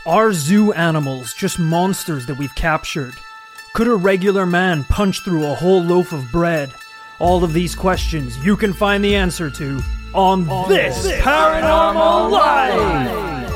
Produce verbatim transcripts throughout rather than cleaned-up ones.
Are zoo animals just monsters that we've captured? Could a regular man punch through a whole loaf of bread? All of these questions you can find the answer to on, on this, this Paranormal Life!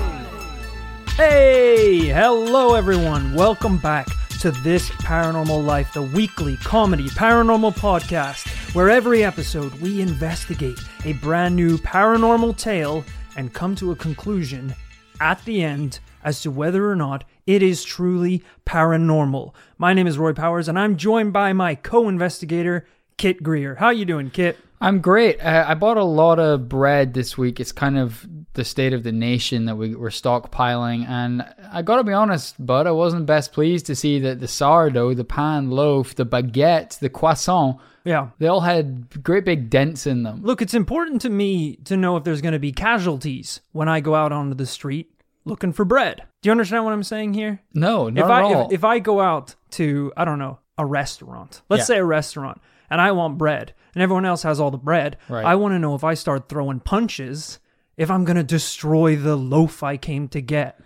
Hey, hello everyone. Welcome back to This Paranormal Life, the weekly comedy paranormal podcast, where every episode we investigate a brand new paranormal tale and come to a conclusion at the end as to whether or not it is truly paranormal. My name is Roy Powers, and I'm joined by my co-investigator, Kit Greer. How you doing, Kit? I'm great. Uh, I bought a lot of bread this week. It's kind of the state of the nation that we, we're stockpiling, and I gotta be honest, bud, I wasn't best pleased to see that the sourdough, the pan loaf, the baguette, the croissant, yeah, they all had great big dents in them. Look, it's important to me to know if there's going to be casualties when I go out onto the street looking for bread. Do you understand what I'm saying here? No, not if at I, all. If, if I go out to, I don't know, a restaurant, let's Yeah. say a restaurant, and I want bread, and everyone else has all the bread, Right. I want to know if I start throwing punches, if I'm going to destroy the loaf I came to get.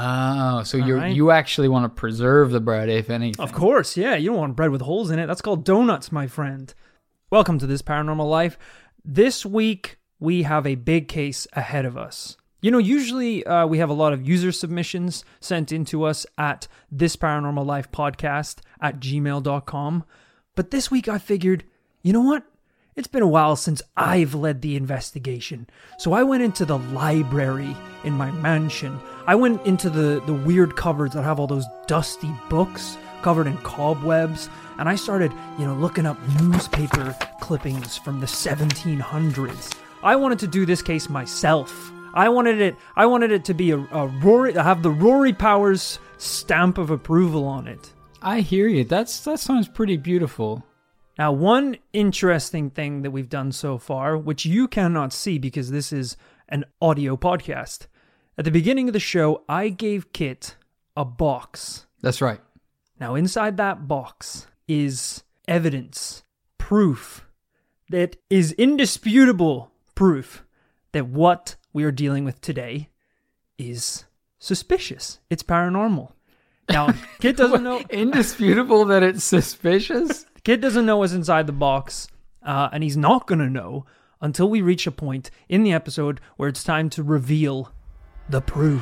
Oh, so you right. you actually want to preserve the bread, if anything. Of course, yeah. You don't want bread with holes in it. That's called donuts, my friend. Welcome to This Paranormal Life. This week, we have a big case ahead of us. You know, usually uh, we have a lot of user submissions sent into us at This Paranormal Life Podcast at gmail dot com. But this week I figured, you know what? It's been a while since I've led the investigation. So I went into the library in my mansion. I went into the, the weird cupboards that have all those dusty books covered in cobwebs. And I started, you know, looking up newspaper clippings from the seventeen hundreds. I wanted to do this case myself. I wanted it I wanted it to be a, a Rory, have the Rory Powers stamp of approval on it. I hear you. That's That sounds pretty beautiful. Now, one interesting thing that we've done so far, which you cannot see because this is an audio podcast. At the beginning of the show, I gave Kit a box. That's right. Now, inside that box is evidence, proof, that is indisputable proof that what we are dealing with today is suspicious. It's paranormal. Now, Kit doesn't know... Indisputable that it's suspicious? Kit doesn't know what's inside the box, uh, and he's not going to know until we reach a point in the episode where it's time to reveal the proof.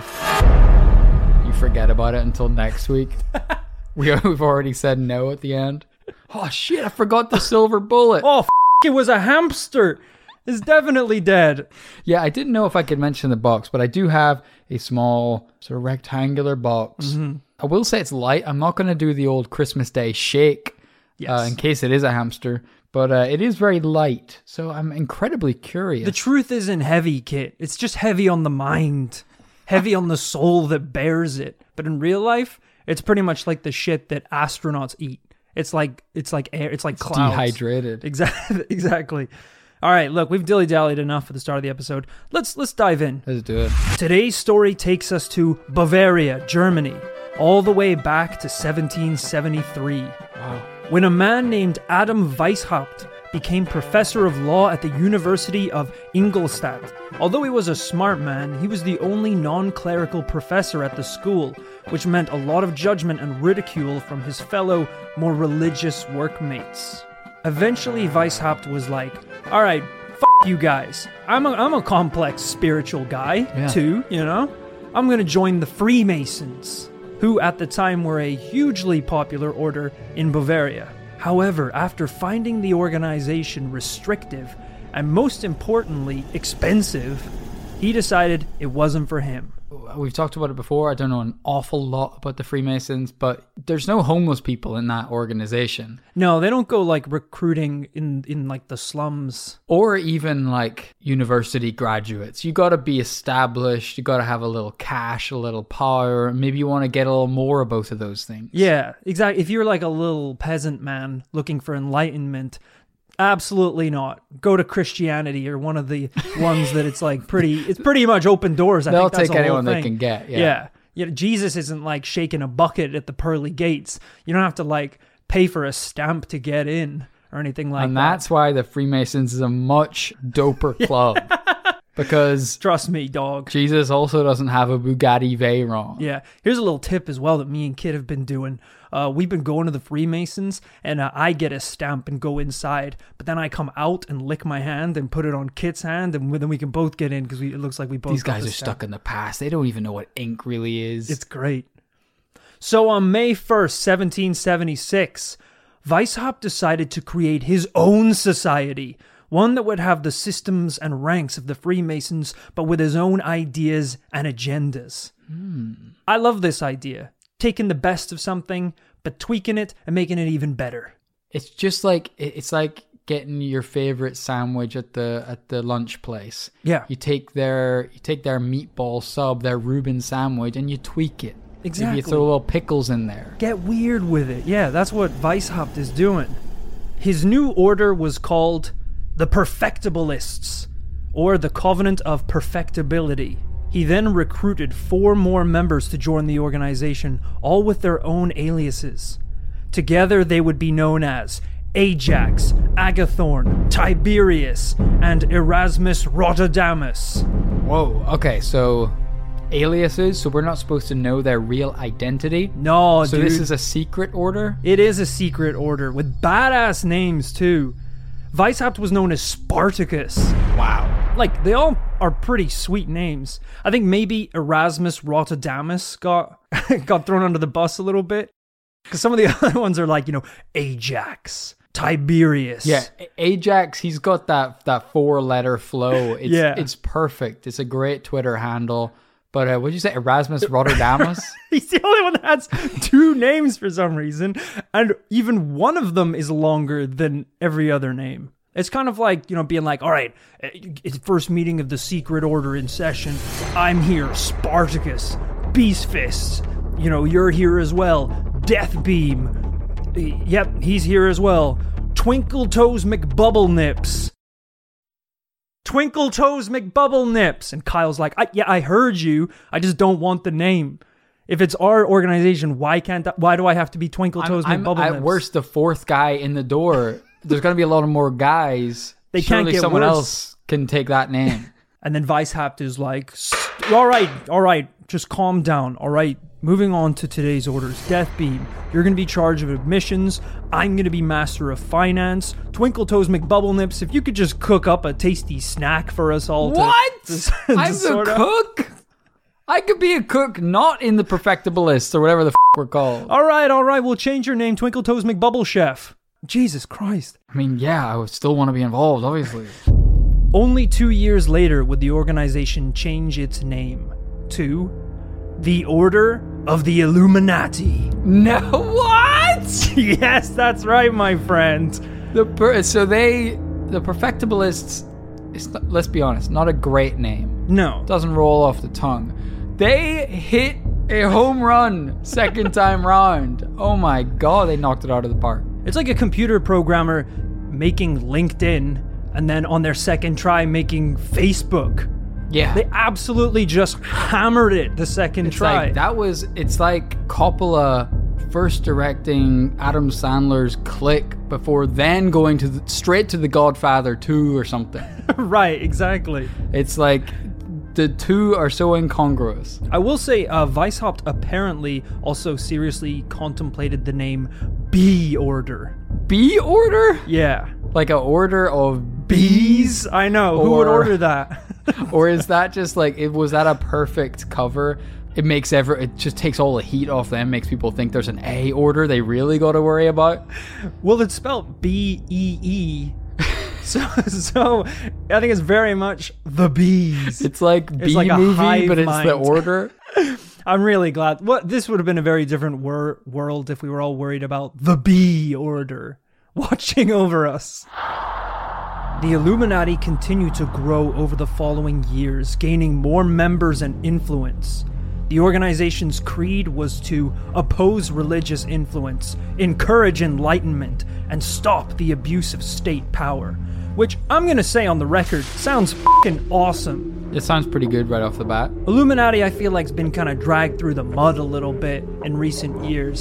You forget about it until next week. we, we've already said no at the end. Oh, shit, I forgot the silver bullet. Oh, f***, it was a hamster. It's definitely dead. Yeah, I didn't know if I could mention the box, but I do have a small sort of rectangular box. Mm-hmm. I will say it's light. I'm not going to do the old Christmas Day shake yes. uh, in case it is a hamster, but uh, it is very light, so I'm incredibly curious. The truth isn't heavy, Kit. It's just heavy on the mind, heavy on the soul that bears it. But in real life, it's pretty much like the shit that astronauts eat. It's like it's like air. It's like it's clouds. Dehydrated. Exactly. Exactly. All right, look, we've dilly-dallied enough at the start of the episode. Let's let's dive in. Let's do it. Today's story takes us to Bavaria, Germany, all the way back to seventeen seventy-three. Wow. When a man named Adam Weishaupt became professor of law at the University of Ingolstadt. Although he was a smart man, he was the only non-clerical professor at the school, which meant a lot of judgment and ridicule from his fellow, more religious workmates. Eventually, Weishaupt was like, all right, f*** you guys. I'm a, I'm a complex spiritual guy, yeah. too, you know? I'm going to join the Freemasons, who at the time were a hugely popular order in Bavaria. However, after finding the organization restrictive, and most importantly, expensive, he decided it wasn't for him. We've talked about it before. I don't know an awful lot about the Freemasons, but there's no homeless people in that organization. No, they don't go like recruiting in, in like the slums. Or even like university graduates. You got to be established. You got to have a little cash, a little power. Maybe you want to get a little more of both of those things. Yeah, exactly. If you're like a little peasant man looking for enlightenment, absolutely not. Go to Christianity or one of the ones that it's like pretty, it's pretty much open doors. I They'll think that's take the anyone whole they thing. can get. Yeah. yeah. You know, Jesus isn't like shaking a bucket at the pearly gates. You don't have to like pay for a stamp to get in or anything like and that. And that's why the Freemasons is a much doper club. Because Trust me, dog. Jesus also doesn't have a Bugatti Veyron. Yeah. Here's a little tip as well that me and Kit have been doing. Uh, we've been going to the Freemasons, and uh, I get a stamp and go inside, but then I come out and lick my hand and put it on Kit's hand, and then we can both get in because it looks like we both. These got guys the are stamp. stuck in the past. They don't even know what ink really is. It's great. So on May first, seventeen seventy-six, Weishaupt decided to create his own society, one that would have the systems and ranks of the Freemasons, but with his own ideas and agendas. Hmm. I love this idea. Taking the best of something, but tweaking it and making it even better. It's just like it's like getting your favorite sandwich at the at the lunch place. Yeah. You take their you take their meatball sub, their Reuben sandwich, and you tweak it. Exactly. Maybe you throw little pickles in there. Get weird with it. Yeah, that's what Weishaupt is doing. His new order was called the Perfectibilists, or the Covenant of Perfectibility. He then recruited four more members to join the organization, all with their own aliases. Together they would be known as Ajax, Agathorn, Tiberius, and Erasmus Rotterdamus. Whoa. Okay, so aliases, so we're not supposed to know their real identity. No, so dude. this is a secret order? It is a secret order with badass names too. Weishaupt was known as Spartacus. Wow. Like, they all are pretty sweet names. I think maybe Erasmus Rotterdamus got got thrown under the bus a little bit. Because some of the other ones are like, you know, Ajax, Tiberius. Yeah, Ajax, he's got that that four-letter flow. It's, Yeah. It's perfect. It's a great Twitter handle. But uh, what did you say? Erasmus Rotterdamus? He's the only one that has two names for some reason. And even one of them is longer than every other name. It's kind of like, you know, being like, all right, it's first meeting of the secret order in session. I'm here, Spartacus, Beast Fists. You know, you're here as well. Death Beam. Yep, he's here as well. Twinkle Toes McBubble Nips. Twinkle Toes McBubble Nips. And Kyle's like, I, yeah, I heard you. I just don't want the name. If it's our organization, why can't I, why do I have to be Twinkle Toes I'm, McBubble I'm Nips? at worst the fourth guy in the door. There's going to be a lot of more guys. They Surely can't get someone worse. else can take that name. And then Weishaupt is like, all right, all right, just calm down, all right? Moving on to today's orders. Death Beam, you're going to be charged of admissions. I'm going to be master of finance. Twinkle Toes McBubble Nips, if you could just cook up a tasty snack for us all. To, What? To, to I'm the sort out. cook? I could be a cook not in the Perfectibilists or whatever the f*** we're called. All right, all right, we'll change your name, Twinkle Toes McBubble Chef. Jesus Christ. I mean, yeah, I would still want to be involved, obviously. Only two years later would the organization change its name to the Order of the Illuminati. No, what? Yes, that's right, my friend. The per- so they, the Perfectibilists, it's not, let's be honest, not a great name. No. Doesn't roll off the tongue. They hit a home run second time round. Oh my god, they knocked it out of the park. It's like a computer programmer making LinkedIn and then on their second try making Facebook. Yeah. They absolutely just hammered it the second It's try. like, that was, it's like Coppola first directing Adam Sandler's Click before then going to the, straight to The Godfather two or something. Right, exactly. It's like the two are so incongruous. I will say, uh, Weishaupt apparently also seriously contemplated the name B Order. B order? Yeah. Like an order of Bees? I know. Who would Or- order that? Or is that just like, it was that a perfect cover? It makes ever, it just takes all the heat off them, makes people think there's an A order they really got to worry about. Well, it's spelled B E E. So, so I think it's very much the bees. It's like It's B like a movie, hive but it's mind. the order. I'm really glad. What this would have been a very different wor- world if we were all worried about the B Order watching over us. The Illuminati continued to grow over the following years, gaining more members and influence. The organization's creed was to oppose religious influence, encourage enlightenment, and stop the abuse of state power. Which I'm gonna say on the record sounds fucking awesome. It sounds pretty good right off the bat. Illuminati, I feel like, has been kind of dragged through the mud a little bit in recent years.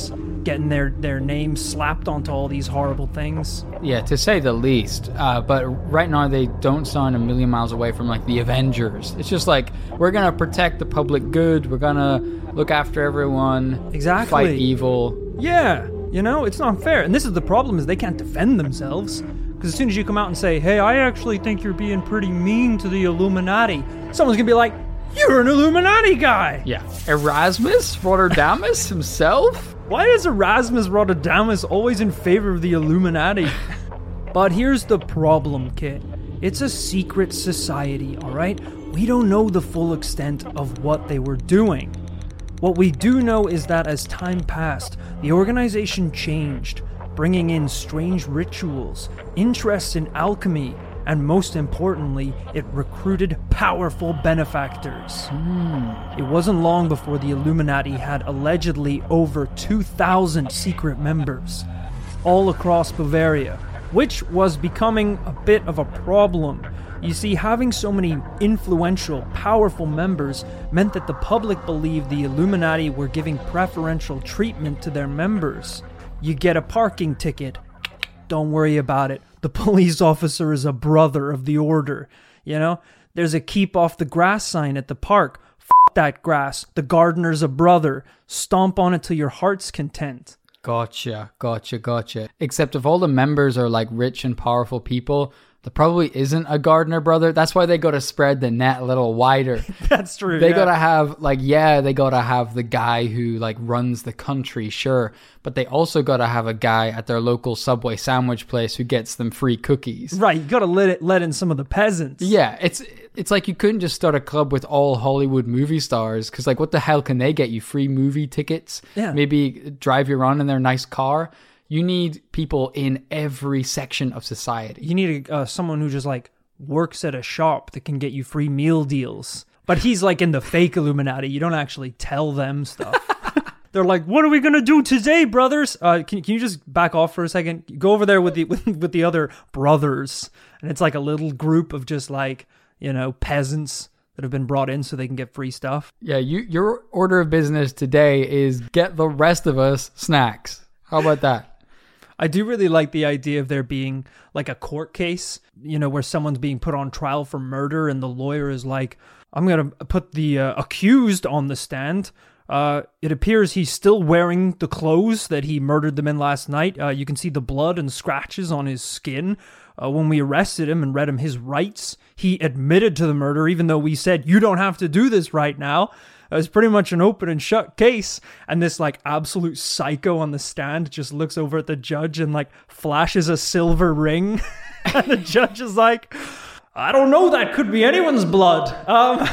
getting their, their names slapped onto all these horrible things. Yeah, to say the least. Uh, but right now they don't sound a million miles away from like the Avengers. It's just like, we're going to protect the public good. We're going to look after everyone. Exactly. Fight evil. Yeah, you know, it's not fair. And this is the problem, is they can't defend themselves. Because as soon as you come out and say, hey, I actually think you're being pretty mean to the Illuminati, someone's going to be like, you're an Illuminati guy. Yeah. Erasmus Rotterdamus himself? Why is Erasmus Rotterdamus always in favor of the Illuminati? But here's the problem, Kit. It's a secret society, all right? We don't know the full extent of what they were doing. What we do know is that as time passed, the organization changed, bringing in strange rituals, interests in alchemy, and most importantly, it recruited powerful benefactors. Mm. It wasn't long before the Illuminati had allegedly over two thousand secret members, all across Bavaria, which was becoming a bit of a problem. You see, having so many influential, powerful members meant that the public believed the Illuminati were giving preferential treatment to their members. You get a parking ticket, don't worry about it. The police officer is a brother of the order. You know, there's a keep off the grass sign at the park. F that grass. The gardener's a brother. Stomp on it till your heart's content. Gotcha, gotcha, gotcha. Except if all the members are like rich and powerful people, there probably isn't a gardener brother. That's why they got to spread the net a little wider. That's true. They yeah. got to have like, yeah, they got to have the guy who like runs the country, sure. But they also got to have a guy at their local Subway sandwich place who gets them free cookies. Right. You got to let it, let in some of the peasants. Yeah. It's, it's like you couldn't just start a club with all Hollywood movie stars. Cause like, what the hell can they get you? Free movie tickets? Yeah. Maybe drive you around in their nice car. You need people in every section of society. You need a, uh, someone who just like works at a shop that can get you free meal deals. But he's like in the fake Illuminati. You don't actually tell them stuff. They're like, what are we going to do today, brothers? Uh, can, can you just back off for a second? Go over there with the, with, with the other brothers. And it's like a little group of just like, you know, peasants that have been brought in so they can get free stuff. Yeah, you, your order of business today is get the rest of us snacks. How about that? I do really like the idea of there being like a court case, you know, where someone's being put on trial for murder and the lawyer is like, I'm going to put the uh, accused on the stand. Uh, it appears he's still wearing the clothes that he murdered them in last night. Uh, you can see the blood and scratches on his skin. Uh, when we arrested him and read him his rights, he admitted to the murder, even though we said, you don't have to do this right now. It's pretty much an open and shut case. And this like absolute psycho on the stand just looks over at the judge and like flashes a silver ring. And the judge is like, I don't know, that could be anyone's blood. Um,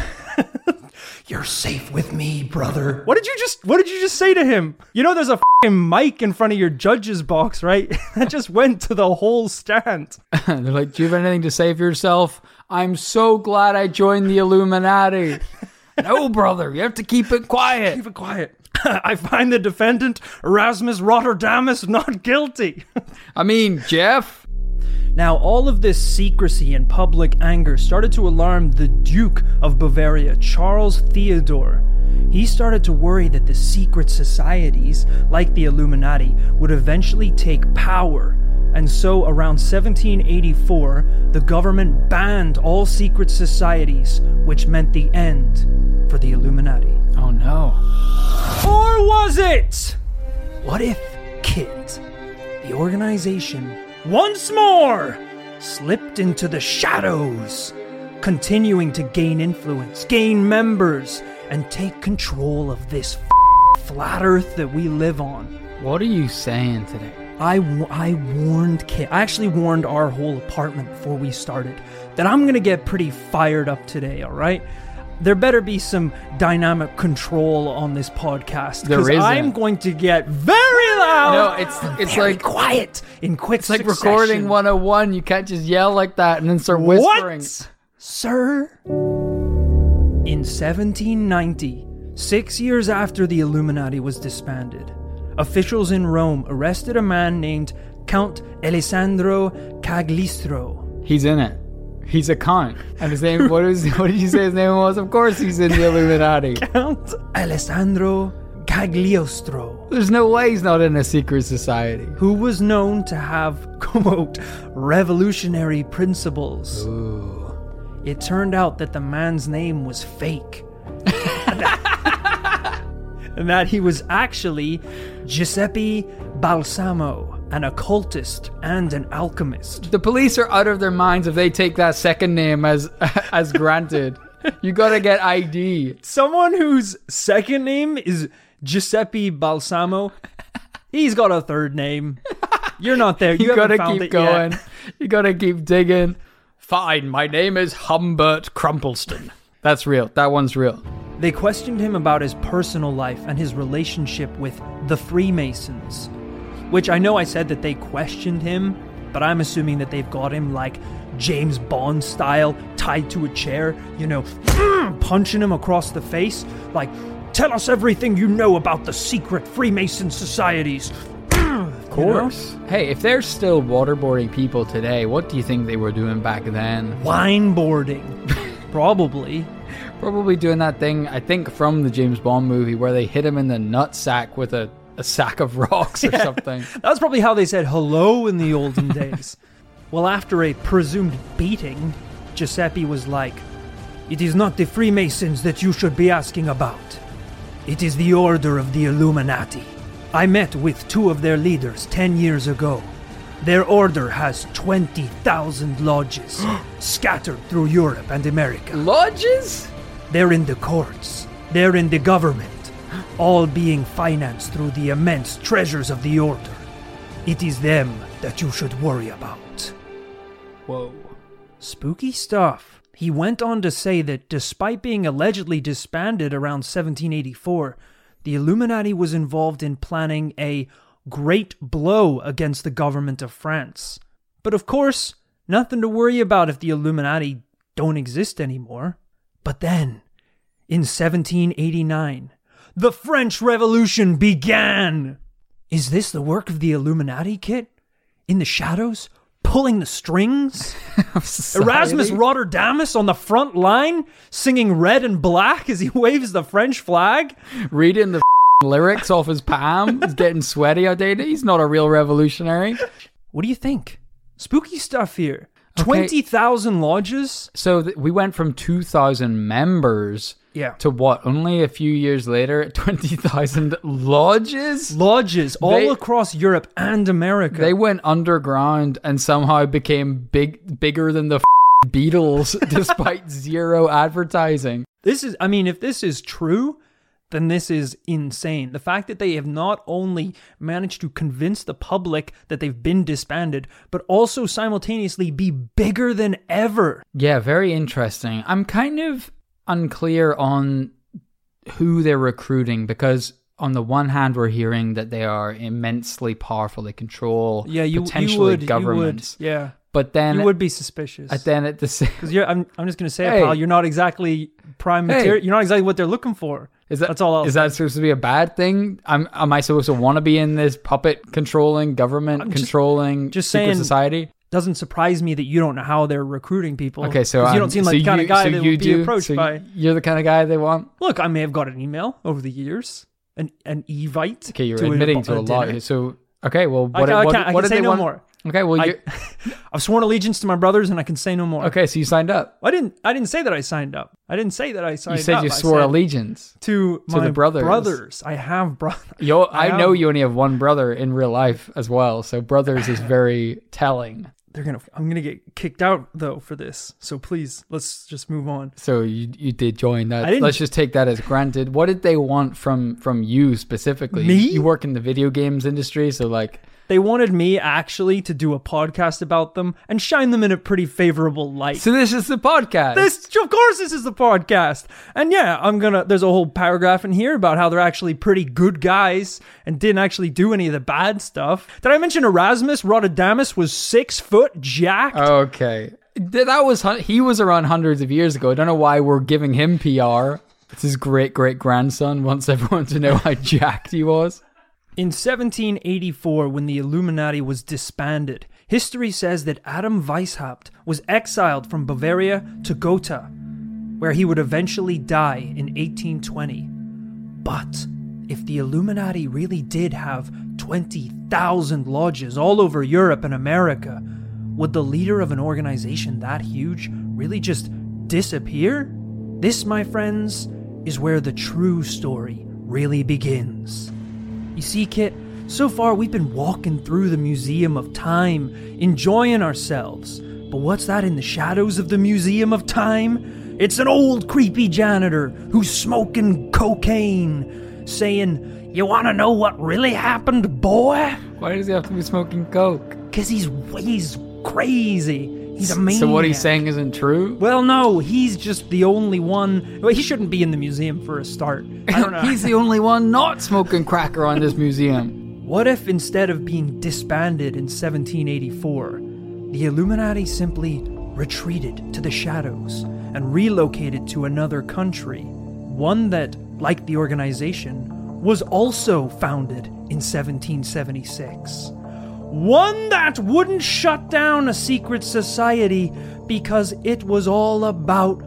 you're safe with me, brother. What did you just, what did you just say to him? You know, there's a fucking mic in front of your judge's box, right? That just went to the whole stand. They're like, do you have anything to say for yourself? I'm so glad I joined the Illuminati. No, brother, you have to keep it quiet. Keep it quiet. I find the defendant, Erasmus Rotterdamus, not guilty. I mean, Jeff. Now, all of this secrecy and public anger started to alarm the Duke of Bavaria, Charles Theodore. He started to worry that the secret societies, like the Illuminati, would eventually take power. And so, around seventeen eighty-four, the government banned all secret societies, which meant the end for the Illuminati. Oh no. Or was it? What if, Kit, the organization, once more, slipped into the shadows, continuing to gain influence, gain members, and take control of this f- flat earth that we live on? What are you saying today? I, I warned Kit, I actually warned our whole apartment before we started that I'm going to get pretty fired up today, all right? There better be some dynamic control on this podcast. There isn't. I'm going to get very loud. No, it's it's very like quiet in quick It's like succession. recording one oh one. You can't just yell like that and then start whispering. What, sir? In seventeen ninety, six years after the Illuminati was disbanded, officials in Rome arrested a man named Count Alessandro Cagliostro. He's in it. He's a Count. And his name, what is? What did you say his name was? Of course he's in the Illuminati. Count Alessandro Cagliostro, There's no way he's not in a secret society. who was known to have, quote, revolutionary principles. Ooh. It turned out that the man's name was fake. And that he was actually Giuseppe Balsamo, an occultist and an alchemist. The police are out of their minds if they take that second name as as granted. You gotta get I D. Someone whose second name is Giuseppe Balsamo, he's got a third name. You're not there. You, You haven't gotta found keep it going. yet. You gotta keep digging. Fine, my name is Humbert Crumpleston. That's real. That one's real. They questioned him about his personal life and his relationship with the Freemasons, which I know I said that they questioned him, but I'm assuming that they've got him like James Bond style, tied to a chair, you know, punching him across the face, like, tell us everything you know about the secret Freemason societies. Of course. Hey, if they're still waterboarding people today, what do you think they were doing back then? Wine boarding. Probably. Probably doing that thing, I think, from the James Bond movie where they hit him in the nutsack with a, a sack of rocks or Yeah. something. That's probably how they said hello in the olden days. Well, after a presumed beating, Giuseppe was like, "It is not the Freemasons that you should be asking about. It is the Order of the Illuminati. I met with two of their leaders ten years ago. Their order has twenty thousand lodges scattered through Europe and America. Lodges? They're in the courts. They're in the government, all being financed through the immense treasures of the Order. It is them that you should worry about." Whoa. Spooky stuff. He went on to say that despite being allegedly disbanded around seventeen eighty-four, the Illuminati was involved in planning a great blow against the government of France. But of course, nothing to worry about if the Illuminati don't exist anymore. But then, in seventeen eighty-nine, the French Revolution began! Is this the work of the Illuminati, Kit? In the shadows? Pulling the strings? Erasmus Rotterdamus on the front line, singing red and black as he waves the French flag? Reading the lyrics off his palm. He's getting sweaty out there. He's not a real revolutionary. What do you think? Spooky stuff here. Okay. twenty thousand lodges? So th- we went from two thousand members Yeah. to what? Only a few years later, twenty thousand lodges? Lodges all They- across Europe and America. They went underground and somehow became big, bigger than the f- Beatles despite zero advertising. This is, I mean, if this is true, then this is insane. The fact that they have not only managed to convince the public that they've been disbanded, but also simultaneously be bigger than ever. Yeah, very interesting. I'm kind of unclear on who they're recruiting because on the one hand we're hearing that they are immensely powerful. They control Yeah, you, potentially you would, governments. You would, yeah, But then you would be suspicious. at then at the same Because you're, I'm, I'm just gonna say, Hey. it, pal. You're not exactly prime Hey. material. You're not exactly what they're looking for. Is that, That's all I'll is say. that supposed to be a bad thing? I'm, am I supposed to want to be in this puppet controlling, government I'm just- controlling just secret saying- society? Doesn't surprise me that you don't know how they're recruiting people. Okay, so 'Cause you um, don't seem so like the kind you- of guy so that you would be do- approached so by. You're the kind of guy they want. Look, I may have got an email over the years, an an evite. Okay, you're to admitting a, to a, a lot. dinner. So okay, well, I, what, ca- I what, can't, I what can did say they no want? more. Okay, well, I, you I've sworn allegiance to my brothers, and I can say no more. okay, so you signed up. I didn't. I didn't say that I signed up. I didn't say that I signed up. You said you I swore said allegiance. to to my the brothers. Brothers. I have brothers. Yo, I, I know am- you only have one brother in real life as well, so brothers is very telling. They're gonna. I'm gonna get kicked out though for this. So please, let's just move on. So you you did join I that. didn't- Let's just take that as granted. What did they want from from you specifically? Me? You work in the video games industry, so like They wanted me actually to do a podcast about them and shine them in a pretty favorable light. so this is the podcast. This, of course, this is the podcast. And yeah, I'm gonna, there's a whole paragraph in here about how they're actually pretty good guys and didn't actually do any of the bad stuff. Did I mention Erasmus Rotterdamus was six foot jacked? Okay. Th- That was hun- he was around hundreds of years ago. I don't know why we're giving him P R. It's his great great grandson wants everyone to know how jacked he was. In seventeen eighty-four, when the Illuminati was disbanded, history says that Adam Weishaupt was exiled from Bavaria to Gotha, where he would eventually die in eighteen twenty. But if the Illuminati really did have twenty thousand lodges all over Europe and America, would the leader of an organization that huge really just disappear? This, my friends, is where the true story really begins. You see, Kit, so far we've been walking through the Museum of Time, enjoying ourselves. But what's that in the shadows of the Museum of Time? It's an old creepy janitor who's smoking cocaine, saying, "You want to know what really happened, boy?" Why does he have to be smoking coke? Because he's, he's crazy. He's a maniac. So what he's saying isn't true? Well, no, he's just the only one. Well, he shouldn't be in the museum for a start. I don't know. He's the only one not smoking crack around this museum. What if instead of being disbanded in seventeen eighty-four, the Illuminati simply retreated to the shadows and relocated to another country, one that, like the organization, was also founded in seventeen seventy-six. One that wouldn't shut down a secret society because it was all about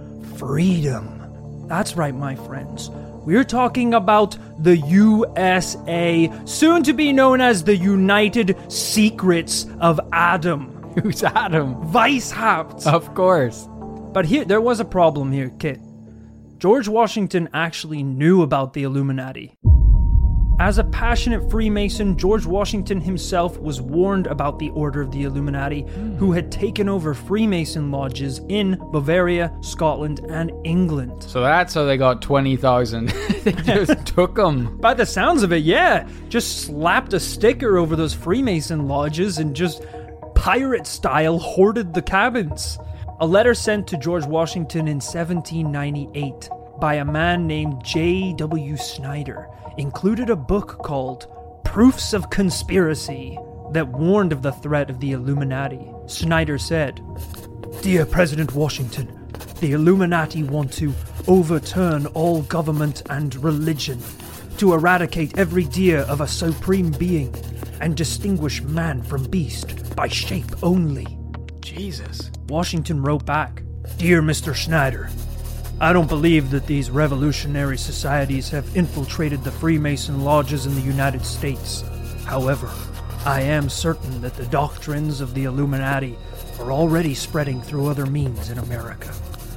freedom. That's right, my friends. We're talking about the U S A, soon to be known as the United Secrets of Adam. Who's Adam? Weishaupt. Of course. But here, there was a problem here, Kit. George Washington actually knew about the Illuminati. As a passionate Freemason, George Washington himself was warned about the Order of the Illuminati, who had taken over Freemason lodges in Bavaria, Scotland, and England. So that's how they got twenty thousand. They just took them. By the sounds of it, yeah. Just slapped a sticker over those Freemason lodges and just pirate-style hoarded the cabins. A letter sent to George Washington in seventeen ninety-eight by a man named J W Snyder included a book called Proofs of Conspiracy that warned of the threat of the Illuminati. Snyder said, "Dear President Washington, the Illuminati want to overturn all government and religion, to eradicate every idea of a supreme being, and distinguish man from beast by shape only." Jesus. Washington wrote back, "Dear Mister Snyder, I don't believe that these revolutionary societies have infiltrated the Freemason lodges in the United States. However, I am certain that the doctrines of the Illuminati are already spreading through other means in America.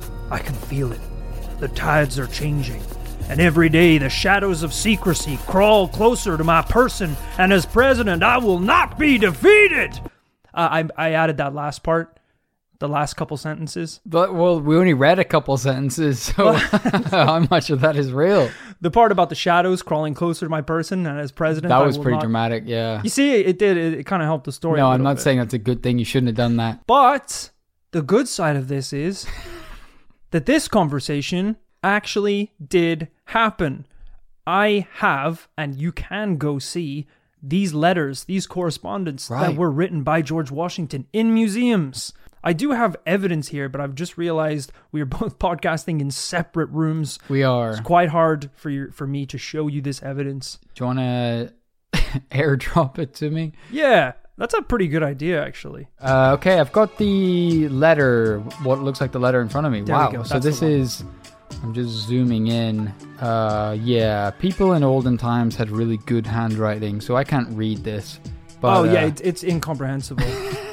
I can feel it. The tides are changing, and every day the shadows of secrecy crawl closer to my person, and as president, I will not be defeated." Uh, I, I added that last part. The last couple sentences. But, well, we only read a couple sentences, so how much of that is real? The part about the shadows crawling closer to my person and as president. That I was will pretty not... dramatic, yeah. You see, it did. It, it kind of helped the story. No, a I'm not bit. saying that's a good thing. You shouldn't have done that. But the good side of this is that this conversation actually did happen. I have, and you can go see, these letters, these correspondence Right. that were written by George Washington in museums. I do have evidence here, but I've just realized we are both podcasting in separate rooms. We are. It's quite hard for you, for me to show you this evidence. Do you want to airdrop it to me? Yeah, that's a pretty good idea, actually. Uh, okay, I've got the letter, what looks like the letter in front of me. There we wow. go, So that's this the one. is, I'm just zooming in. Uh, yeah, people in olden times had really good handwriting, so I can't read this. But, oh, yeah, uh, it's, it's incomprehensible.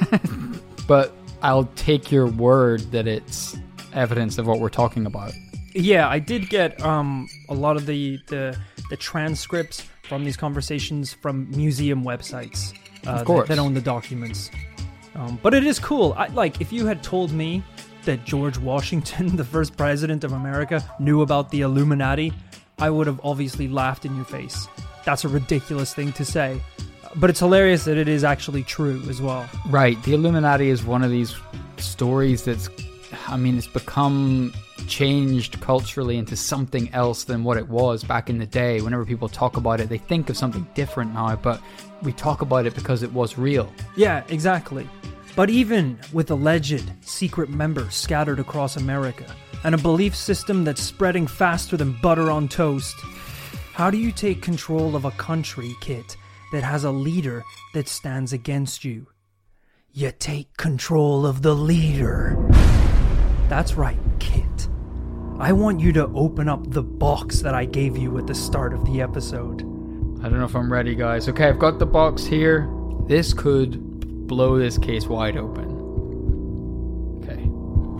but I'll take your word that it's evidence of what we're talking about. Yeah, I did get um a lot of the the, the transcripts from these conversations from museum websites. Uh, Of course. That, that own the documents. Um, but it is cool. I, like, if you had told me that George Washington, the first president of America, knew about the Illuminati, I would have obviously laughed in your face. That's a ridiculous thing to say. But it's hilarious that it is actually true as well. Right. The Illuminati is one of these stories that's, I mean, it's become changed culturally into something else than what it was back in the day. Whenever people talk about it, they think of something different now, but we talk about it because it was real. Yeah, exactly. But even with alleged secret members scattered across America and a belief system that's spreading faster than butter on toast, how do you take control of a country, Kit, that has a leader that stands against you? You take control of the leader. That's right, Kit. I want you to open up the box that I gave you at the start of the episode. I don't know if I'm ready, guys. Okay, I've got the box here. This could blow this case wide open. Okay.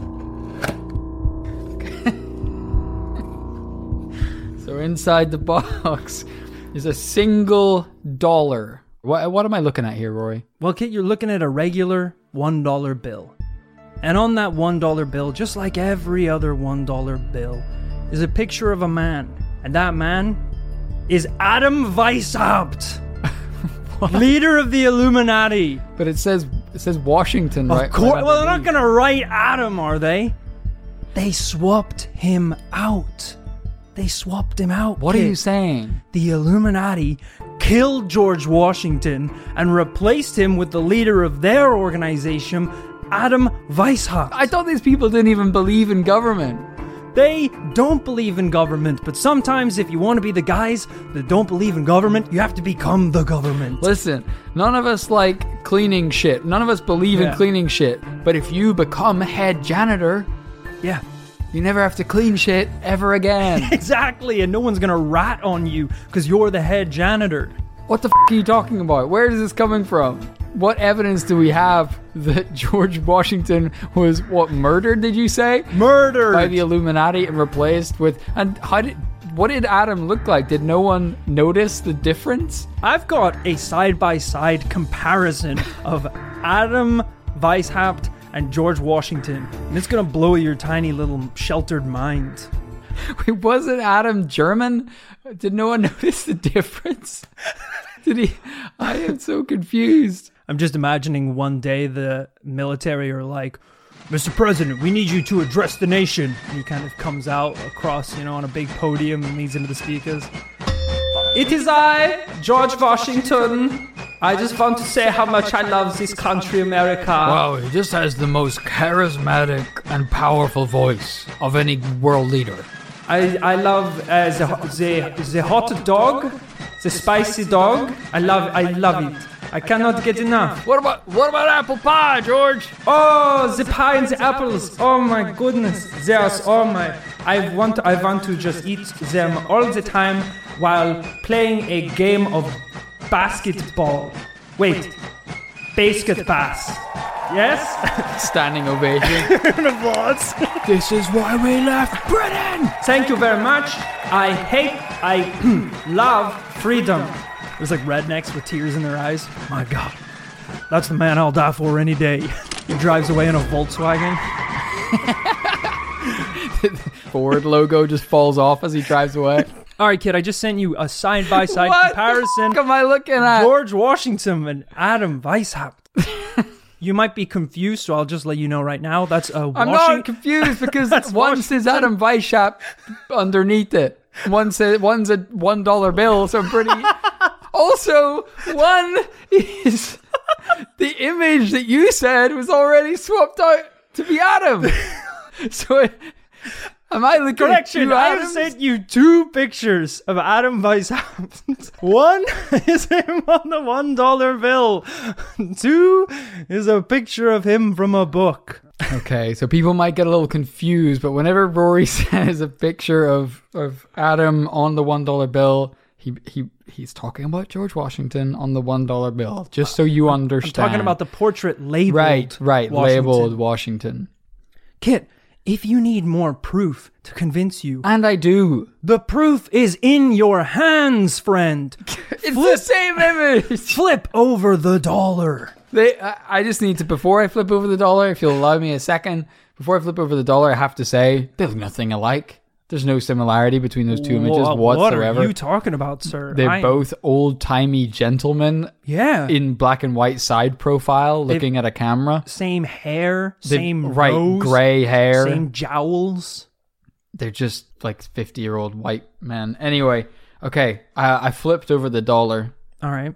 Okay. So inside the box is a single dollar. What, what am I looking at here, Rory? Well, Kit, you're looking at a regular one dollar bill. And on that one dollar bill, just like every other one dollar bill, is a picture of a man. And that man is Adam Weishaupt, leader of the Illuminati. But it says it says Washington, right? Of course. Well, they're not going to write Adam, are they? They swapped him out. They swapped him out. What Kit. are you saying? The Illuminati killed George Washington and replaced him with the leader of their organization, Adam Weishaupt. I thought these people didn't even believe in government. They don't believe in government, but sometimes if you want to be the guys that don't believe in government, you have to become the government. Listen, none of us like cleaning shit. None of us believe Yeah. in cleaning shit. But if you become head janitor, Yeah, you never have to clean shit ever again. exactly, and no one's going to rat on you because you're the head janitor. What the f*** are you talking about? Where is this coming from? What evidence do we have that George Washington was, what, murdered, did you say? Murdered! By the Illuminati and replaced with... And how did... What did Adam look like? Did no one notice the difference? I've got a side-by-side comparison of Adam Weishaupt and George Washington, and it's going to blow your tiny little sheltered mind. Wait, wasn't Adam German? Did no one notice the difference? Did he? I am so confused. I'm just imagining one day the military are like, Mister President, we need you to address the nation. And he kind of comes out across, you know, on a big podium and leans into the speakers. It is I, George Washington. I just want to say how much I love this country, America. Wow, he just has the most charismatic and powerful voice of any world leader. I, I love uh, the, the the hot dog, the spicy dog. I love I love it. I cannot get enough. What about what about apple pie, George? Oh, the pie and the apples. Oh my goodness. There's oh my. I want I want to just eat them all the time while playing a game of basketball. Wait, basketball. Yes? Standing ovation. This is why we left Britain. Thank you very much. I hate, I love freedom. There's like rednecks with tears in their eyes. My God. That's the man I'll die for any day. He drives away in a Volkswagen. Ford logo just falls off as he drives away. All right, kid, I just sent you a side-by-side What comparison. What am I looking at? George Washington and Adam Weishaupt. You might be confused, so I'll just let you know right now. That's a I'm Washington. not confused because That's one says Adam Weishaupt underneath it. One says one's a one dollar bill, so I'm pretty. Also, one is the image that you said was already swapped out to be Adam. So, it, am I looking Correction, at two I have Adams? sent you two pictures of Adam Weishaupt. One is him on the one dollar bill. Two is a picture of him from a book. Okay, so people might get a little confused, but whenever Rory says a picture of, of Adam on the one dollar bill, he he he's talking about George Washington on the one dollar bill, just so you understand. I'm talking about the portrait labeled Right, right, Washington. labeled Washington. Kit, if you need more proof to convince you, And I do. the proof is in your hands, friend. It's Flip. the same image. Flip over the dollar. They, I, I just need to, before I flip over the dollar, if you'll allow me a second, before I flip over the dollar, I have to say, they look nothing alike. There's no similarity between those two images Wha- whatsoever. What are you talking about, sir? They're I- both old-timey gentlemen yeah. in black and white side profile looking at a camera. Same hair, They've- same right, nose, gray hair. same jowls. They're just like fifty-year-old white men. Anyway, okay, I, I flipped over the dollar. All right.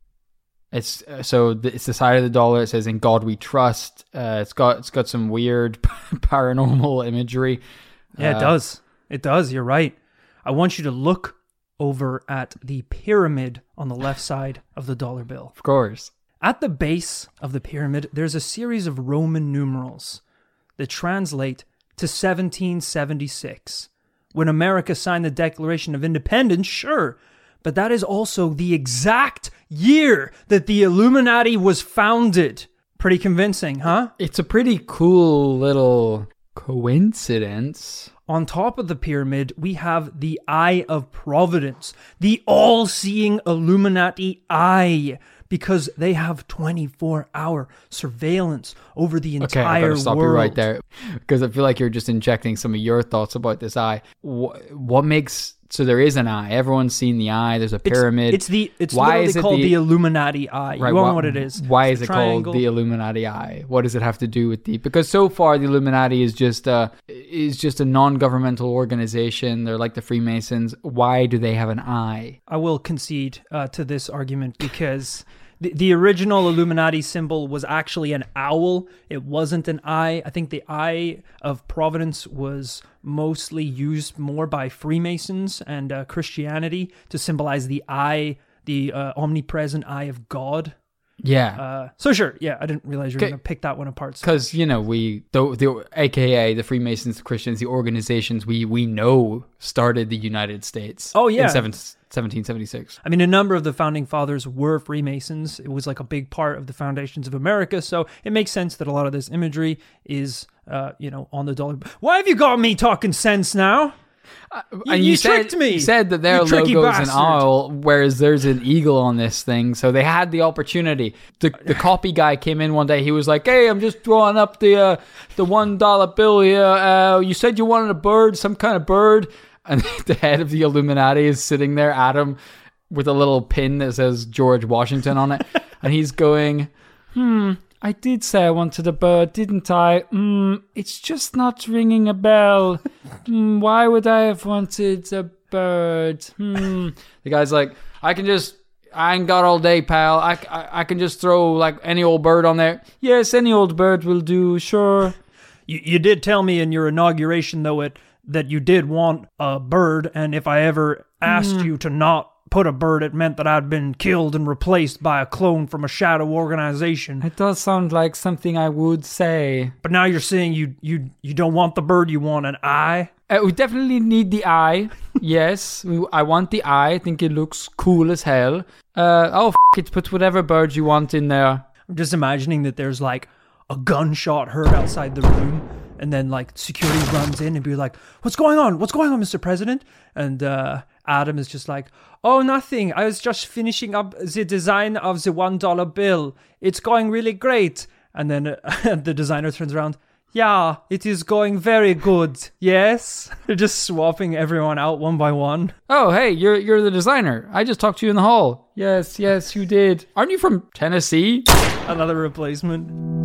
It's uh, so th- it's the side of the dollar. It says "In God We Trust." Uh, it's got it's got some weird paranormal imagery. Yeah, Uh, it does. It does. You're right. I want you to look over at the pyramid on the left side of the dollar bill. Of course. At the base of the pyramid, there's a series of Roman numerals that translate to seventeen seventy-six. When America signed the Declaration of Independence, sure, but that is also the exact year that the Illuminati was founded. Pretty convincing, huh? It's a pretty cool little coincidence. On top of the pyramid, we have the Eye of Providence, the all-seeing Illuminati eye, because they have twenty-four hour surveillance over the entire world. Okay, I gotta stop world. you right there, because I feel like you're just injecting some of your thoughts about this eye. What, what makes... So there is an eye. Everyone's seen the eye. There's a pyramid. It's, it's the it's why literally is it called the, the Illuminati eye. You right, all why, know what it is. Why it's is it triangle. called the Illuminati eye? What does it have to do with the? Because so far the Illuminati is just a is just a non-governmental organization. They're like the Freemasons. Why do they have an eye? I will concede uh, to this argument because the, the original Illuminati symbol was actually an owl. It wasn't an eye. I think the Eye of Providence was mostly used more by Freemasons and uh, Christianity to symbolize the eye, the uh, omnipresent eye of God. Yeah. Uh, so sure, yeah, I didn't realize you were going to pick that one apart. Because, you know, we, the, the, A K A the Freemasons, the Christians, the organizations we, we know started the United States. Oh, yeah. In seven, seventeen seventy-six. I mean, a number of the founding fathers were Freemasons. It was like a big part of the foundations of America. So it makes sense that a lot of this imagery is, uh, you know, on the dollar. Why have you got me talking sense now? Uh, you, and you, you tricked said, me. You said that their you logo is an bastard. owl, whereas there's an eagle on this thing. So they had the opportunity. The the copy guy came in one day. He was like, "Hey, I'm just drawing up the uh, the one dollar bill here. Uh, you said you wanted a bird, some kind of bird." And the head of the Illuminati is sitting there, Adam, with a little pin that says George Washington on it, and he's going, "Hmm." I did say I wanted a bird, didn't I? Hmm, it's just not ringing a bell. Hmm, why would I have wanted a bird? Hmm. The guy's like, I can just, I ain't got all day, pal. I, I, I can just throw like any old bird on there. Yes, any old bird will do, sure. You, you did tell me in your inauguration, though, it that you did want a bird, and if I ever asked mm. you to not put a bird, it meant that I'd been killed and replaced by a clone from a shadow organization. It does sound like something I would say. But now you're saying you you you don't want the bird, you want an eye? Uh, we definitely need the eye. Yes, we, I want the eye. I think it looks cool as hell. Uh, oh, f*** it, put whatever bird you want in there. I'm just imagining that there's like a gunshot heard outside the room, and then like security runs in and be like, what's going on? What's going on, Mister President? And uh, Adam is just like, oh, nothing. I was just finishing up the design of the one dollar bill. It's going really great. And then uh, the designer turns around. Yeah, it is going very good. Yes. They're just swapping everyone out one by one. Oh, hey, you're you're the designer. I just talked to you in the hall. Yes, yes, you did. Aren't you from Tennessee? Another replacement.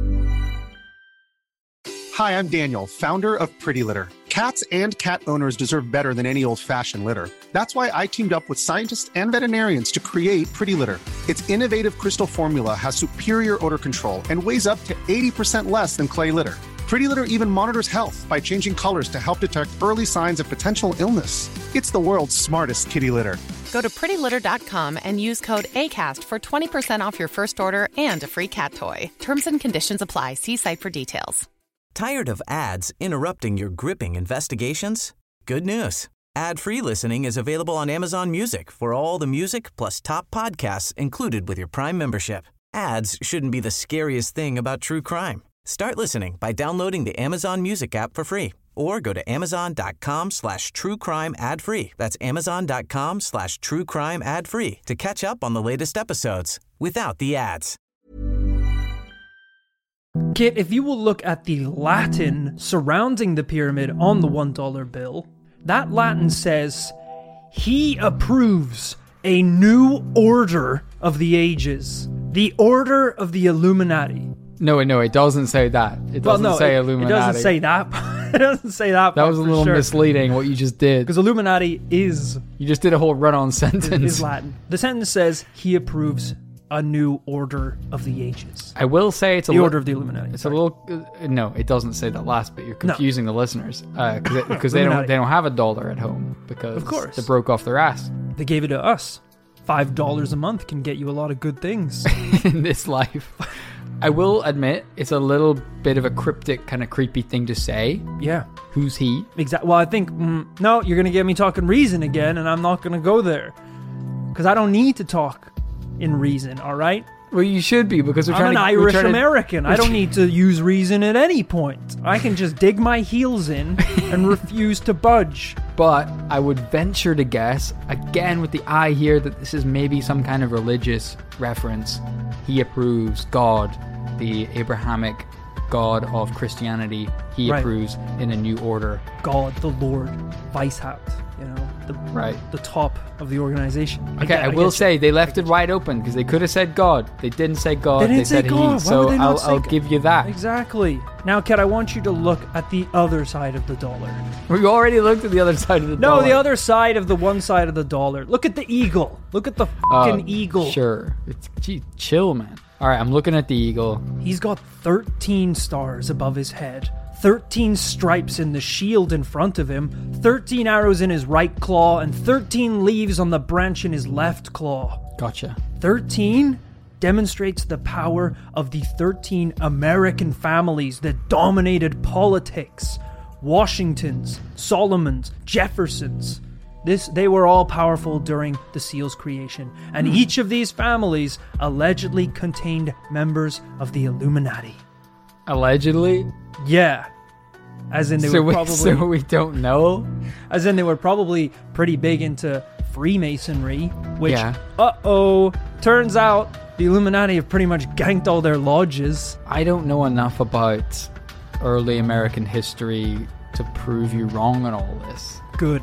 Hi, I'm Daniel, founder of Pretty Litter. Cats and cat owners deserve better than any old-fashioned litter. That's why I teamed up with scientists and veterinarians to create Pretty Litter. Its innovative crystal formula has superior odor control and weighs up to eighty percent less than clay litter. Pretty Litter even monitors health by changing colors to help detect early signs of potential illness. It's the world's smartest kitty litter. Go to pretty litter dot com and use code ACAST for twenty percent off your first order and a free cat toy. Terms and conditions apply. See site for details. Tired of ads interrupting your gripping investigations? Good news. Ad-free listening is available on Amazon Music for all the music plus top podcasts included with your Prime membership. Ads shouldn't be the scariest thing about true crime. Start listening by downloading the Amazon Music app for free or go to amazon.com slash true crime ad free. That's amazon.com slash true crime ad free to catch up on the latest episodes without the ads. Kit, if you will look at the Latin surrounding the pyramid on the one dollar bill, that Latin says, he approves a new order of the ages. The order of the Illuminati. No, no, it doesn't say that. It doesn't well, no, say it, Illuminati. It doesn't say that. It doesn't say that. That was a little sure. misleading what you just did. Because Illuminati is... You just did a whole run-on sentence. Is Latin. The sentence says, he approves a new order of the ages. I will say it's a the li- order of the Illuminati. It's sorry. a little uh, no, it doesn't say that last bit. You're confusing no. the listeners because uh, they don't they don't have a dollar at home because of course they broke off their ass. They gave it to us. Five dollars a month can get you a lot of good things in this life. I will admit, it's a little bit of a cryptic, kind of creepy thing to say. Yeah. Who's he? Exactly. Well, I think, mm, no, you're going to get me talking reason again, and I'm not going to go there. Because I don't need to talk in reason, all right? Well, you should be, because we're I'm trying an to... Irish trying to- American. I don't need to use reason at any point. I can just dig my heels in and refuse to budge. But I would venture to guess, again with the eye here, that this is maybe some kind of religious reference. He approves God, the Abrahamic God of Christianity. He Right. approves in a new order. God, the Lord, Weishaupt, you know, the, Right. the top of the organization. Okay, get- I, get will you. say they left it wide open because they could have said God. They didn't say God. They didn't say said God. he. Why So would they not I'll, say I'll God? give you that. Exactly. Now, Kat, I want you to look at the other side of the dollar. We already looked at the other side of the No, dollar. the other side of the one side of the dollar. Look at the eagle. Look at the fucking Oh, eagle. Sure. It's, gee, chill, man. All right, I'm looking at the eagle. He's got thirteen stars above his head, thirteen stripes in the shield in front of him, thirteen arrows in his right claw, and thirteen leaves on the branch in his left claw. Gotcha. thirteen demonstrates the power of the thirteen American families that dominated politics. Washingtons, Solomons, Jeffersons. This, they were all powerful during the SEALs' creation, and each of these families allegedly contained members of the Illuminati. Allegedly. Yeah, as in they so, were we, probably, so we don't know. as in they were probably pretty big into Freemasonry. Which, Yeah. uh oh, turns out the Illuminati have pretty much ganked all their lodges. I don't know enough about early American history to prove you wrong on all this. Good.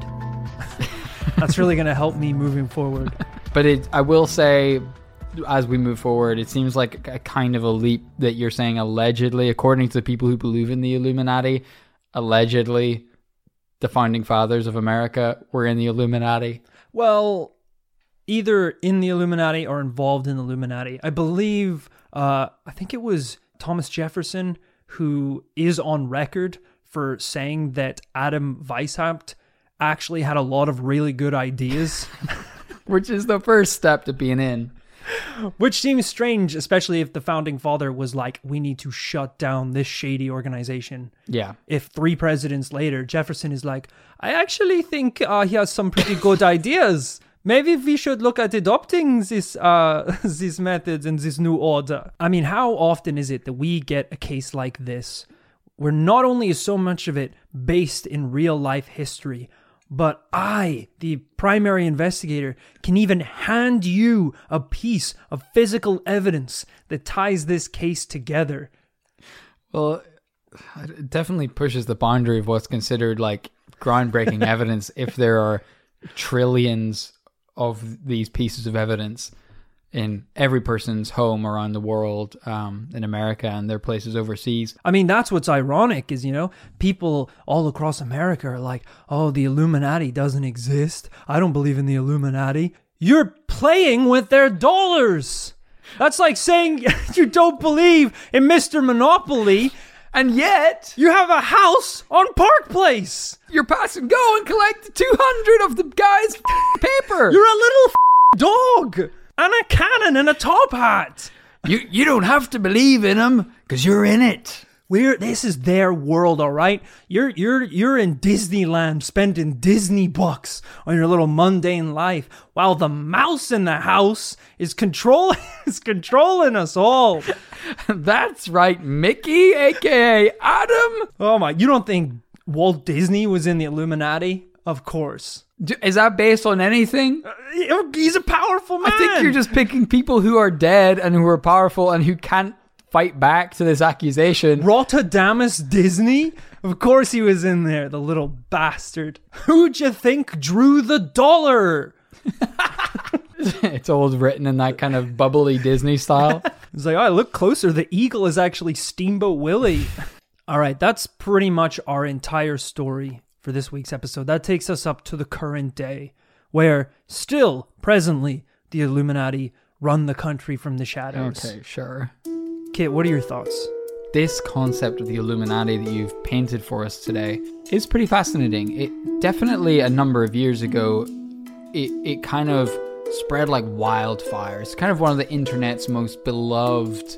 That's really going to help me moving forward. But it, I will say, as we move forward, it seems like a kind of a leap that you're saying allegedly, according to the people who believe in the Illuminati, allegedly the founding fathers of America were in the Illuminati. Well, either in the Illuminati or involved in the Illuminati. I believe, uh, I think it was Thomas Jefferson who is on record for saying that Adam Weishaupt actually had a lot of really good ideas. Which is the first step to being in. Which seems strange, especially if the founding father was like, we need to shut down this shady organization. Yeah. If three presidents later, Jefferson is like, I actually think uh, he has some pretty good ideas. Maybe we should look at adopting this, uh, these methods and this new order. I mean, how often is it that we get a case like this, where not only is so much of it based in real life history, but I, the primary investigator, can even hand you a piece of physical evidence that ties this case together. Well, it definitely pushes the boundary of what's considered like groundbreaking evidence if there are trillions of these pieces of evidence in every person's home around the world, um, in America and their places overseas. I mean, that's what's ironic is, you know, people all across America are like, oh, the Illuminati doesn't exist. I don't believe in the Illuminati. You're playing with their dollars. That's like saying you don't believe in Mister Monopoly, and yet you have a house on Park Place. You're passing go and collect two hundred of the guy's paper. You're a little dog and a cannon and a top hat. You you don't have to believe in them because you're in it. We're this is their world, all right. You're you're you're in Disneyland, spending Disney bucks on your little mundane life, while the mouse in the house is controlling is controlling us all. That's right, Mickey, aka Adam. Oh my! You don't think Walt Disney was in the Illuminati? Of course. D- Is that based on anything? He's a powerful man. I think you're just picking people who are dead and who are powerful and who can't fight back to this accusation. Rotterdammus Disney? Of course he was in there, the little bastard. Who'd you think drew the dollar? It's all written in that kind of bubbly Disney style. It's like, oh, look closer. The eagle is actually Steamboat Willie. All right, that's pretty much our entire story for this week's episode. That takes us up to the current day, where still, presently, the Illuminati run the country from the shadows. Okay, sure. Kit, what are your thoughts? This concept of the Illuminati that you've painted for us today is pretty fascinating. It definitely, a number of years ago, it, it kind of spread like wildfire. It's kind of one of the internet's most beloved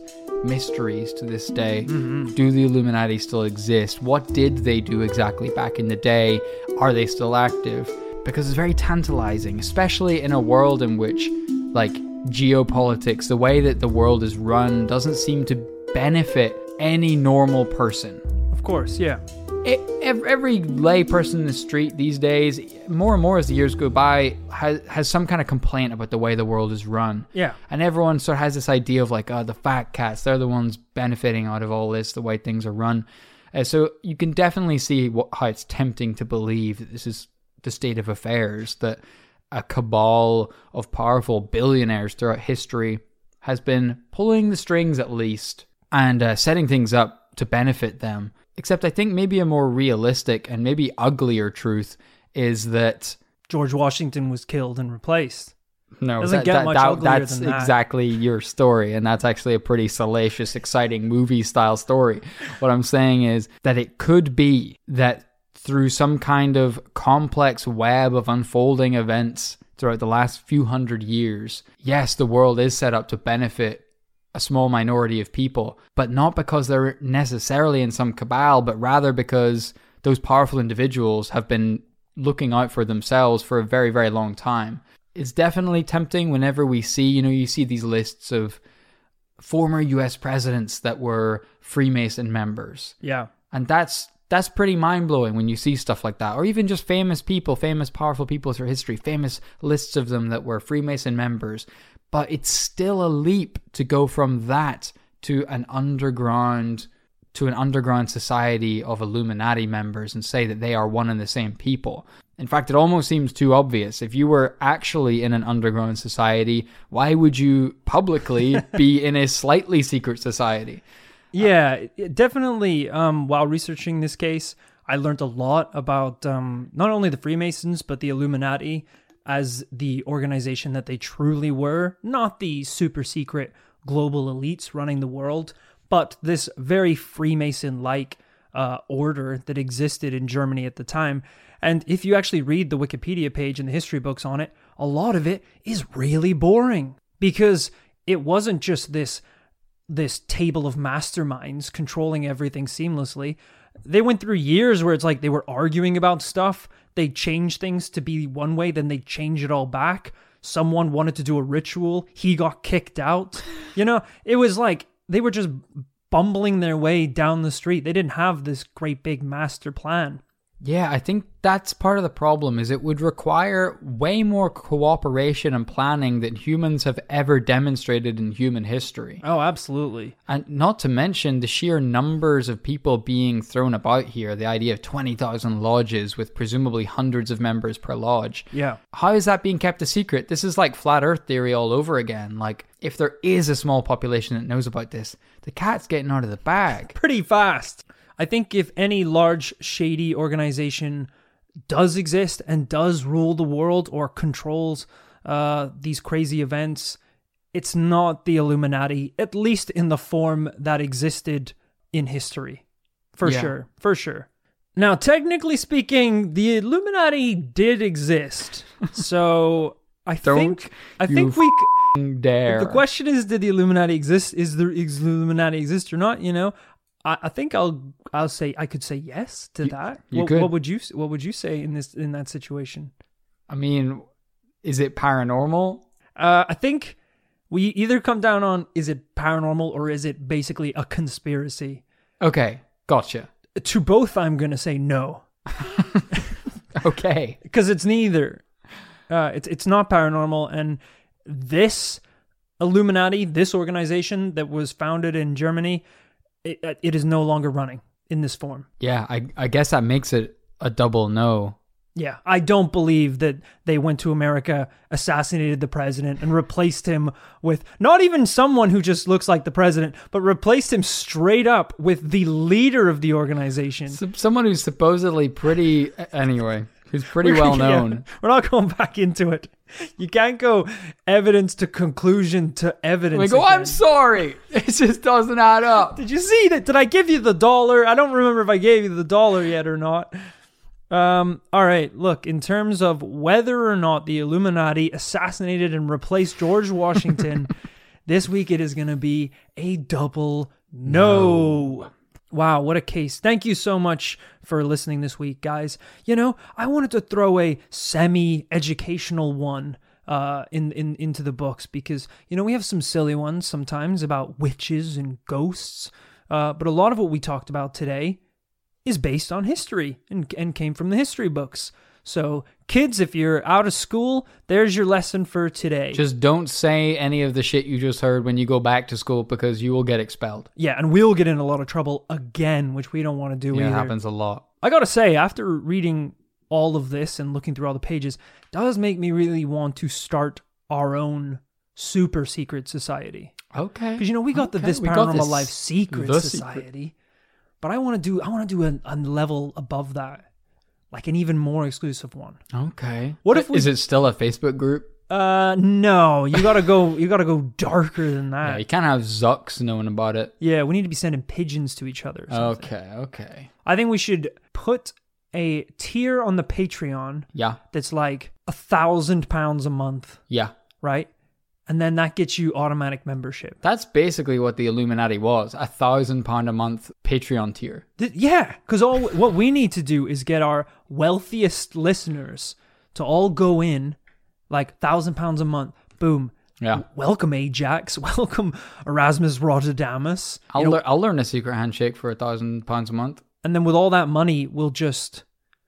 mysteries to this day. Mm-hmm. Do the Illuminati still exist? What did they do exactly back in the day? Are they still active? Because it's very tantalizing, especially in a world in which, like, geopolitics, the way that the world is run, doesn't seem to benefit any normal person. Of course, yeah. It, every lay person in the street these days, more and more as the years go by, has, has some kind of complaint about the way the world is run. Yeah. And everyone sort of has this idea of like, oh, the fat cats, they're the ones benefiting out of all this, the way things are run. Uh, so you can definitely see what, how it's tempting to believe that this is the state of affairs, that a cabal of powerful billionaires throughout history has been pulling the strings at least and uh, setting things up to benefit them. Except I think maybe a more realistic and maybe uglier truth is that George Washington was killed and replaced. no, Doesn't that, get that, much that, uglier that's than that. exactly your story, and that's actually a pretty salacious, exciting movie-style story. What I'm saying is that it could be that through some kind of complex web of unfolding events throughout the last few hundred years, yes, the world is set up to benefit a small minority of people, but not because they're necessarily in some cabal, but rather because those powerful individuals have been looking out for themselves for a very, very long time. It's definitely tempting whenever we see, you know, you see these lists of former U S presidents that were Freemason members. Yeah. And that's that's pretty mind-blowing when you see stuff like that. Or even just famous people, famous, powerful people through history, famous lists of them that were Freemason members. But it's still a leap to go from that to an underground to an underground society of Illuminati members and say that they are one and the same people. In fact, it almost seems too obvious. If you were actually in an underground society, why would you publicly be in a slightly secret society? Yeah, it- definitely. Um, while researching this case, I learned a lot about um, not only the Freemasons, but the Illuminati as the organization that they truly were, not the super secret global elites running the world, but this very Freemason-like uh, order that existed in Germany at the time. And if you actually read the Wikipedia page and the history books on it, a lot of it is really boring because it wasn't just this this table of masterminds controlling everything seamlessly. They went through years where it's like they were arguing about stuff. They changed things to be one way, then they change it all back. Someone wanted to do a ritual. He got kicked out. You know, it was like they were just bumbling their way down the street. They didn't have this great big master plan. Yeah, I think that's part of the problem, is it would require way more cooperation and planning than humans have ever demonstrated in human history. Oh, absolutely. And not to mention the sheer numbers of people being thrown about here, the idea of twenty thousand lodges with presumably hundreds of members per lodge. Yeah. How is that being kept a secret? This is like flat earth theory all over again. Like, if there is a small population that knows about this, the cat's getting out of the bag. Pretty fast. I think if any large, shady organization does exist and does rule the world or controls uh, these crazy events, it's not the Illuminati, at least in the form that existed in history. For Yeah. sure. For sure. Now, technically speaking, the Illuminati did exist. So I Don't think I you think we c- Dare. the question is, did the Illuminati exist? Is the is the Illuminati exist or not? You know, I, I think I'll I'll say I could say yes to that. you what, could. what would you What would you say in this in that situation? I mean, is it paranormal? Uh, I think we either come down on, is it paranormal or is it basically a conspiracy? Okay, gotcha. To both, I'm gonna say no, Okay. because it's neither. Uh, it's it's not paranormal, and this Illuminati, this organization that was founded in Germany, it, it is no longer running in this form. Yeah, I I guess that makes it a double no. Yeah, I don't believe that they went to America, assassinated the president, and replaced him with not even someone who just looks like the president, but replaced him straight up with the leader of the organization. S- Someone who's supposedly pretty, anyway, who's pretty We're- well yeah, known. we're not going back into it. You can't go evidence to conclusion to evidence. We go, again. I'm sorry. It just doesn't add up. Did you see that? Did I give you the dollar? I don't remember if I gave you the dollar yet or not. Um, all right, look, in terms of whether or not the Illuminati assassinated and replaced George Washington, This week it is going to be a double no. no. Wow, what a case. Thank you so much for listening this week, guys. You know, I wanted to throw a semi-educational one uh, in, in into the books because, you know, we have some silly ones sometimes about witches and ghosts, uh, but a lot of what we talked about today is based on history and, and came from the history books. So, kids, if you're out of school, there's your lesson for today. Just don't say any of the shit you just heard when you go back to school because you will get expelled. Yeah, and we'll get in a lot of trouble again, which we don't want to do yeah, either. It happens a lot. I gotta say, after reading all of this and looking through all the pages, it does make me really want to start our own super secret society. Okay. Because, you know, we got okay. the This we got Paranormal this, Life Secret the Society, secret. but I want to do I want to do a, a level above that. Like an even more exclusive one. Okay. What if we, is it still a Facebook group? Uh, no. You gotta go. You gotta go darker than that. Yeah, you can't have Zucks knowing about it. Yeah, we need to be sending pigeons to each other. Or something. Okay. Okay. I think we should put a tier on the Patreon. Yeah. That's like a thousand pounds a month. Yeah. Right. And then that gets you automatic membership. That's basically what the Illuminati was. A thousand pound a month Patreon tier. Th- yeah, because all what we need to do is get our wealthiest listeners to all go in, like thousand pounds a month. Boom. Yeah. Welcome Ajax. Welcome Erasmus Rotterdamus. I'll, You know, lear- I'll learn a secret handshake for a thousand pounds a month. and then with all that money, we'll just,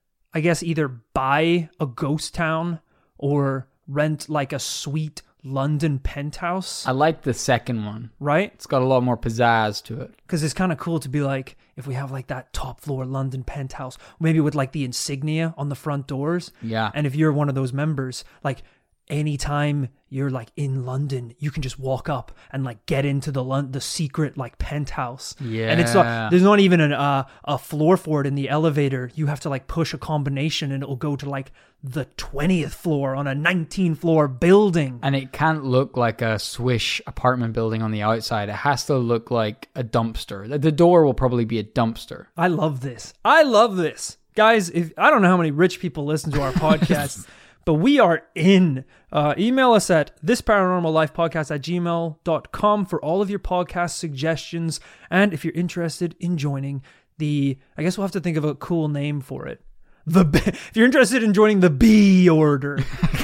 I guess, either buy a ghost town or rent like a sweet London penthouse. I like the second one. Right? It's got a lot more pizzazz to it. Because it's kind of cool to be like, if we have like that top floor London penthouse, maybe with like the insignia on the front doors. Yeah. And if you're one of those members, like anytime you're like in London, you can just walk up and like get into the Lon- the secret like penthouse. Yeah. And it's not, there's not even an, uh, a floor for it in the elevator. You have to like push a combination and it'll go to like the twentieth floor on a nineteen floor building. And it can't look like a swish apartment building on the outside. It has to look like a dumpster. The- The door will probably be a dumpster. I love this. I love this. Guys, if I don't know how many rich people listen to our podcast, but we are in. Uh, email us at thisparanormallifepodcast at gmail dot com for all of your podcast suggestions. And if you're interested in joining the, I guess we'll have to think of a cool name for it. The B- If you're interested in joining the B order.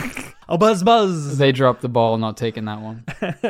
A buzz buzz. They dropped the ball, not taking that one.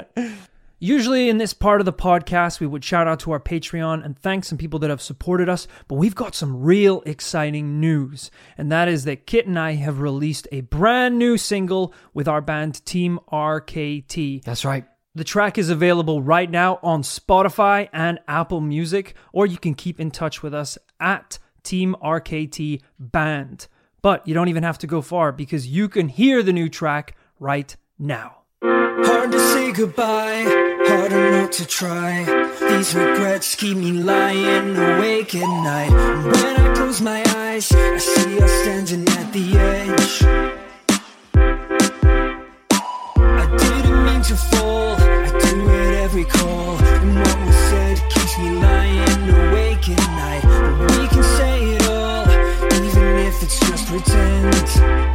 Usually in this part of the podcast, we would shout out to our Patreon and thank some people that have supported us, but we've got some real exciting news, and that is that Kit and I have released a brand new single with our band Team R K T. That's right. The track is available right now on Spotify and Apple Music, or you can keep in touch with us at Team R K T Band. But you don't even have to go far because you can hear the new track right now. Hard to say goodbye, harder not to try. These regrets keep me lying awake at night. When I close my eyes, I see us standing at the edge. I didn't mean to fall, I do it every call. And what was said keeps me lying awake at night. But we can say it all, even if it's just pretend.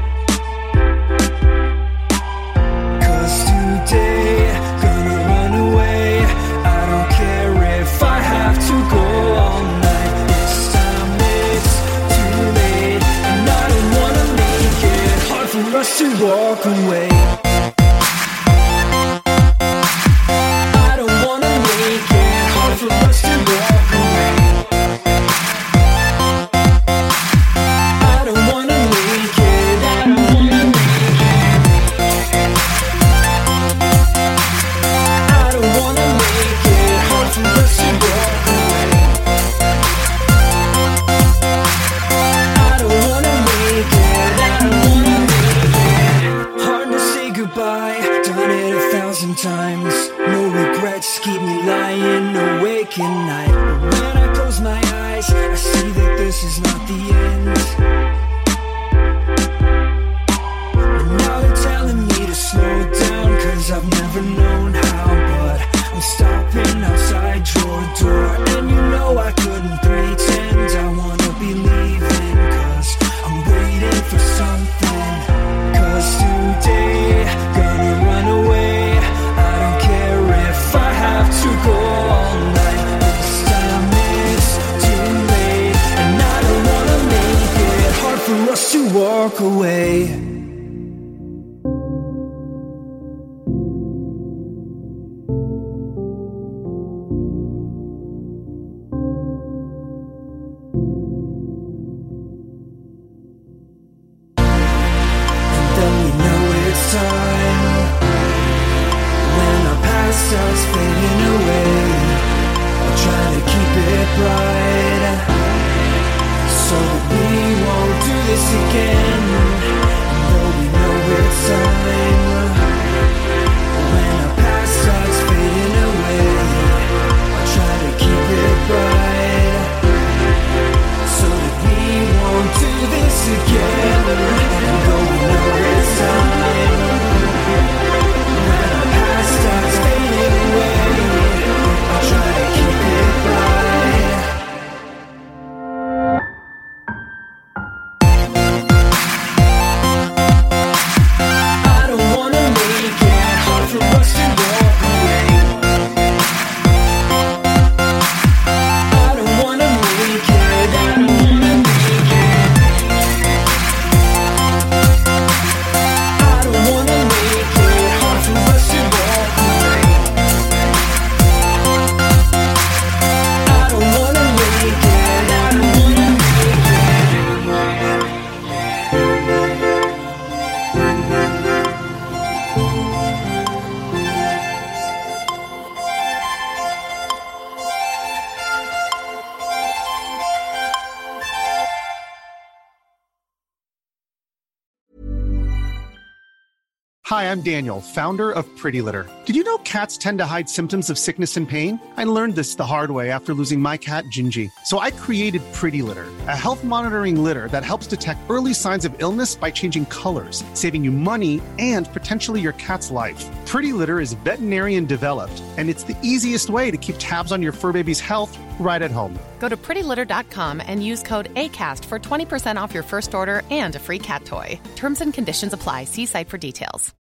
Today, gonna run away. I don't care if I have to go all night. This time it's too late, and I don't wanna make it hard for us to walk away. I don't wanna make it hard for us to walk away. I don't wanna make it, I don't wanna make it. Times, no regrets keep me lying awake at night. But when I close my eyes, I see that this is not the end. And now they're telling me to slow down, cause I've never known how. But I'm stopping outside your door, and you know I couldn't pretend I wanna be leaving, cause I'm waiting for something. Cause today, gonna run away. I don't care walk away. Starts fading away. I'll try to keep it bright, so that we won't do this again. Though we know it's time, when our past starts fading away, I'll try to keep it bright, so that we won't do this again. Though we know it's time, when our past starts fading away, I'll try to keep it bright. I don't wanna make it hard for us to walk away. I don't wanna make it, I don't wanna make it. I don't wanna make it hard for us to walk away. I don't wanna make it, I don't wanna make Hi, I'm Daniel, founder of Pretty Litter. Did you know cats tend to hide symptoms of sickness and pain? I learned this the hard way after losing my cat, Gingy. So I created Pretty Litter, a health monitoring litter that helps detect early signs of illness by changing colors, saving you money and potentially your cat's life. Pretty Litter is veterinarian developed, and it's the easiest way to keep tabs on your fur baby's health right at home. Go to pretty litter dot com and use code ACAST for twenty percent off your first order and a free cat toy. Terms and conditions apply. See site for details.